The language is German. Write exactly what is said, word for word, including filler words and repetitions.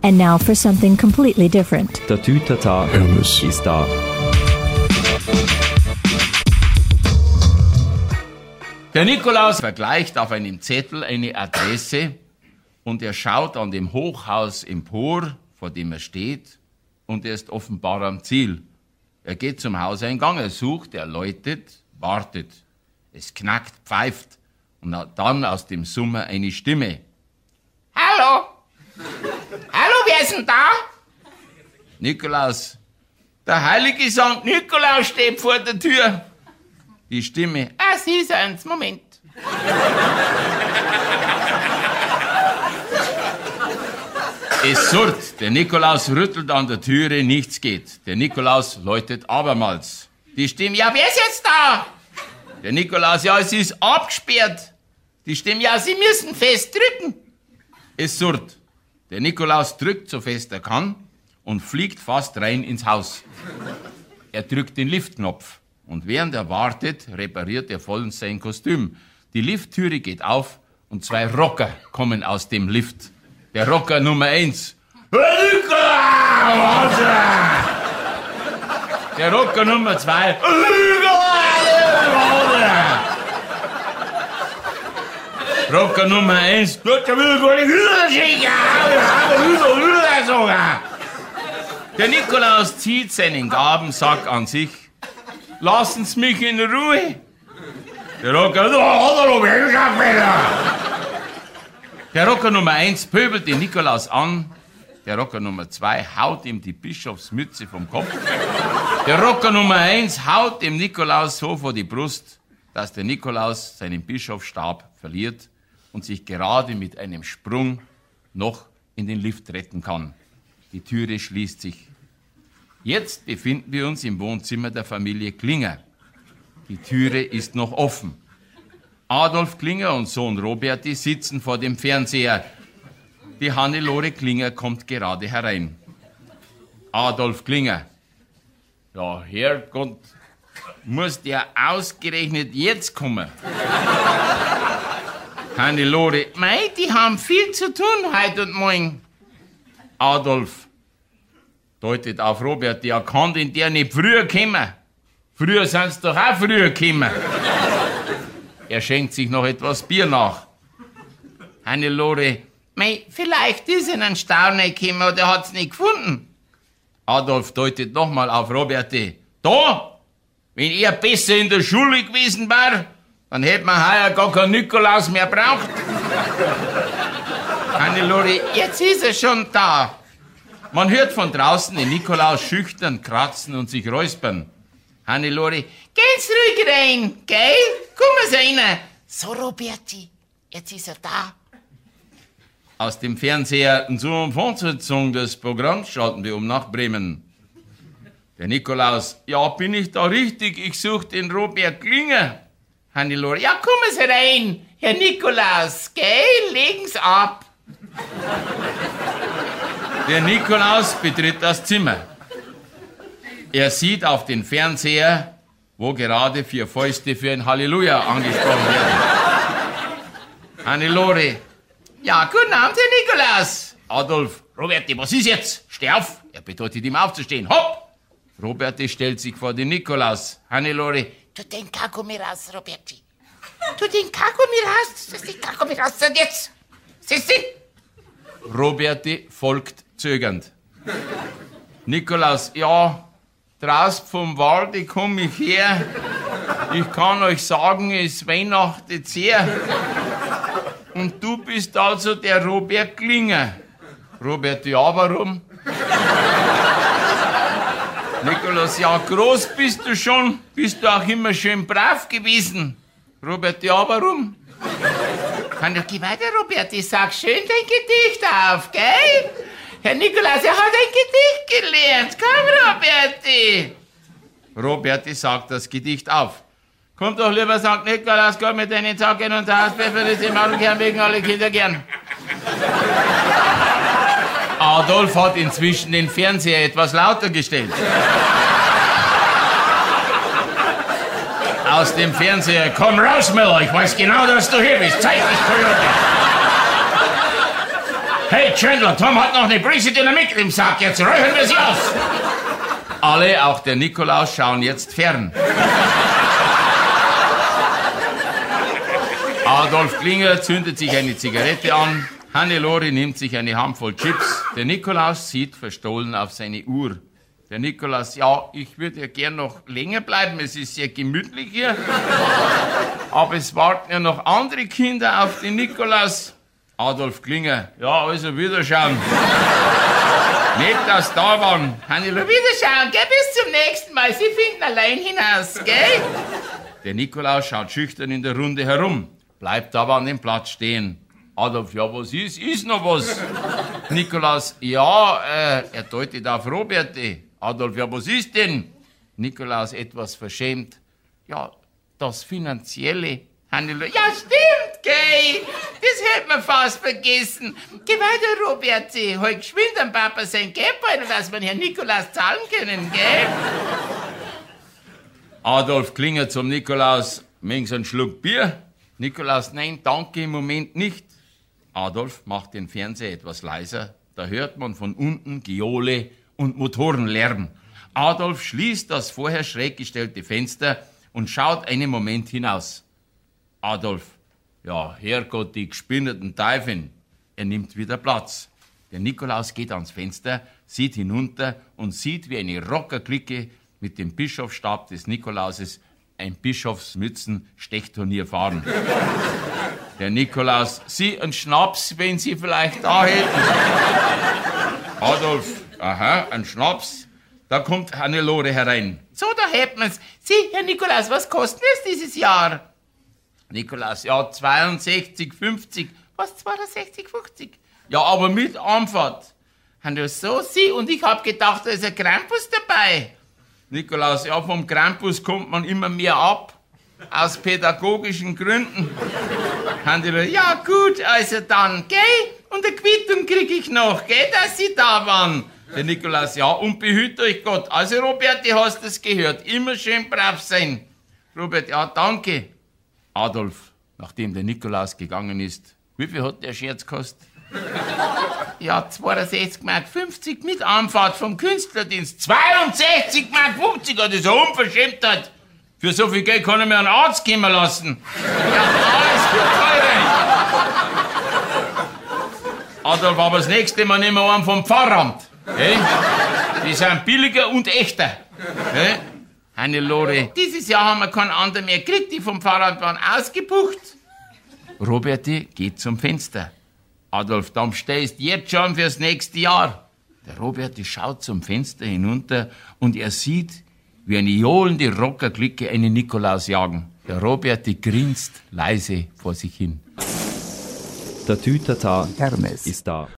And now for something completely different. Der Tütata Hermes ist da. Der Nikolaus vergleicht auf einem Zettel eine Adresse und er schaut an dem Hochhaus empor, vor dem er steht, und er ist offenbar am Ziel. Er geht zum Hauseingang, er sucht, er läutet, wartet. Es knackt, pfeift und dann aus dem Summer eine Stimme. Hallo? Hallo, wer ist denn da? Nikolaus. Der heilige Sankt Nikolaus steht vor der Tür. Die Stimme. Ah, Sie sind's, Moment. Es surrt. Der Nikolaus rüttelt an der Türe, nichts geht. Der Nikolaus läutet abermals. Die Stimme. Ja, wer ist jetzt da? Der Nikolaus. Ja, es ist abgesperrt. Die Stimme. Ja, Sie müssen fest drücken. Es surrt. Der Nikolaus drückt so fest er kann und fliegt fast rein ins Haus. Er drückt den Liftknopf und während er wartet, repariert er vollends sein Kostüm. Die Lifttüre geht auf und zwei Rocker kommen aus dem Lift. Der Rocker Nummer eins. Der Rocker Nummer zwei. Rocker Nummer eins. Der Nikolaus zieht seinen Gabensack an sich. Lassen Sie mich in Ruhe. Der Rocker, der Rocker Nummer eins pöbelt den Nikolaus an. Der Rocker Nummer zwei haut ihm die Bischofsmütze vom Kopf. Der Rocker Nummer eins haut dem Nikolaus so vor die Brust, dass der Nikolaus seinen Bischofsstab verliert und sich gerade mit einem Sprung noch in den Lift retten kann. Die Türe schließt sich. Jetzt befinden wir uns im Wohnzimmer der Familie Klinger. Die Türe ist noch offen. Adolf Klinger und Sohn Roberti sitzen vor dem Fernseher. Die Hannelore Klinger kommt gerade herein. Adolf Klinger. Ja, Herrgott, muss der ausgerechnet jetzt kommen? Hannelore. Mei, die haben viel zu tun heute und morgen. Adolf deutet auf Robert. Ja, kann denn der nicht früher kommen? Früher sind sie doch auch früher gekommen. Er schenkt sich noch etwas Bier nach. Hannelore. Mei, vielleicht ist er ein Stau nicht gekommen oder hat's nicht gefunden. Adolf deutet nochmal auf Roberti. Da? Wenn er besser in der Schule gewesen wäre, dann hätte man heuer gar keinen Nikolaus mehr braucht. Hannelore. Jetzt ist er schon da. Man hört von draußen den Nikolaus schüchtern kratzen und sich räuspern. Hannelore. Geht's ruhig rein, gell? Komm rein. So, Roberti, jetzt ist er da. Aus dem Fernseher zur Fortsetzung des Programms schalten wir um nach Bremen. Der Nikolaus. Ja, bin ich da richtig? Ich suche den Robert Klinger. Hannelore. Ja, kommen Sie rein, Herr Nikolaus, gell? Legen's ab. Der Nikolaus betritt das Zimmer. Er sieht auf den Fernseher, wo gerade vier Fäuste für ein Halleluja angesprochen werden. Hannelore. Ja, guten Abend, Herr Nikolaus. Adolf. Roberti, was ist jetzt? Steh auf. Er bedeutet ihm aufzustehen. Hopp! Roberti stellt sich vor den Nikolaus. Hannelore. Tu den Kaugummi raus, Roberti. Tu den Kaugummi raus. Das ist den Kaugummi raus. Und jetzt. Siehst du? Roberti folgt zögernd. Nikolaus. Ja, draußen vom Walde komm ich her. Ich kann euch sagen, es weihnachtet sehr. Und du bist also der Robert Klinger. Robert, ja, warum? Nikolaus, ja, groß bist du schon, bist du auch immer schön brav gewesen. Robert, ja, warum? Kann doch geh weiter, Robert, ich sag schön dein Gedicht auf, gell? Herr Nikolaus, er hat ein Gedicht gelernt. Komm, Roberti. Roberti sagt das Gedicht auf. Komm doch lieber, Sankt Nikolaus, Gott mit deinen Zacken und Hauspfeffer, das im Augenkern wegen alle Kinder gern. Adolf hat inzwischen den Fernseher etwas lauter gestellt. Aus dem Fernseher, komm raus, Miller, ich weiß genau, dass du hier bist. Zeig dich, Coyote. Hey, Chandler, Tom hat noch eine Prise Dynamit im Sack. Jetzt räuchern wir sie aus. Alle, auch der Nikolaus, schauen jetzt fern. Adolf Klinger zündet sich eine Zigarette an. Hannelore nimmt sich eine Handvoll Chips. Der Nikolaus sieht verstohlen auf seine Uhr. Der Nikolaus, ja, ich würde ja gern noch länger bleiben. Es ist sehr gemütlich hier. Aber es warten ja noch andere Kinder auf den Nikolaus. Adolf Klinger, ja, also Wiederschauen. Nicht, dass da waren. Hannelore, Wiederschauen, gell, bis zum nächsten Mal. Sie finden allein hinaus, gell? Der Nikolaus schaut schüchtern in der Runde herum. Bleibt aber an dem Platz stehen. Adolf, ja, was ist? Ist noch was? Nikolaus, ja, äh, er deutet auf Roberte. Adolf, ja, was ist denn? Nikolaus, etwas verschämt. Ja, das Finanzielle. Hannelore, ja, stimmt, gell? Das hätte man fast vergessen. Geh weiter, Roberte. Hol geschwind am Papa sein Geldbeutel, dass wir Herrn Nikolaus zahlen können, gell? Adolf Klinger zum Nikolaus. Mengs einen Schluck Bier. Nikolaus, nein, danke, im Moment nicht. Adolf macht den Fernseher etwas leiser. Da hört man von unten Geole und Motorenlärm. Adolf schließt das vorher schräg gestellte Fenster und schaut einen Moment hinaus. Adolf, ja, Herrgott, die gespinnerten Teufeln. Er nimmt wieder Platz. Der Nikolaus geht ans Fenster, sieht hinunter und sieht, wie eine Rockerklicke mit dem Bischofsstab des Nikolauses ein Bischofsmützen-Stechturnier fahren. Der Nikolaus, Sie ein Schnaps, wenn Sie vielleicht da hätten. Adolf, aha, ein Schnaps. Da kommt Hannelore herein. So, da hätten wir's. Sie, Herr Nikolaus, was kostet es dieses Jahr? Nikolaus, ja, zweiundsechzig fünfzig. Was, zweiundsechzig fünfzig? Ja, aber mit Anfahrt. Hannelore, so, Sie, und ich hab gedacht, da ist ein Krampus dabei. Nikolaus, ja, vom Krampus kommt man immer mehr ab. Aus pädagogischen Gründen. Hannelore, ja gut, also dann, gell? Und eine Quittung krieg ich noch, gell, dass Sie da waren. Der Nikolaus, ja, und behüt euch Gott. Also, Robert, du hast es gehört. Immer schön brav sein. Robert, ja, danke. Adolf, nachdem der Nikolaus gegangen ist, wie viel hat der Scherz gekostet? Ja, zweiundsechzig Mark fünfzig mit Anfahrt vom Künstlerdienst. zweiundsechzig Mark fünfzig, das ist eine Unverschämtheit. Für so viel Geld kann ich mir einen Arzt kommen lassen. Ja, alles für teure. Adolf, aber das nächste Mal nehmen wir einen vom Pfarramt. Hey? Die sind billiger und echter. Hey? Hannelore, dieses Jahr haben wir keinen anderen mehr gekriegt, die vom Pfarramt waren ausgebucht. Roberti geht zum Fenster. Adolf, dann stehst jetzt schon fürs nächste Jahr. Der Roberti schaut zum Fenster hinunter und er sieht, wie eine johlende Rockerklicke einen Nikolaus jagen. Der Roberti grinst leise vor sich hin. Der Tütata Hermes ist da.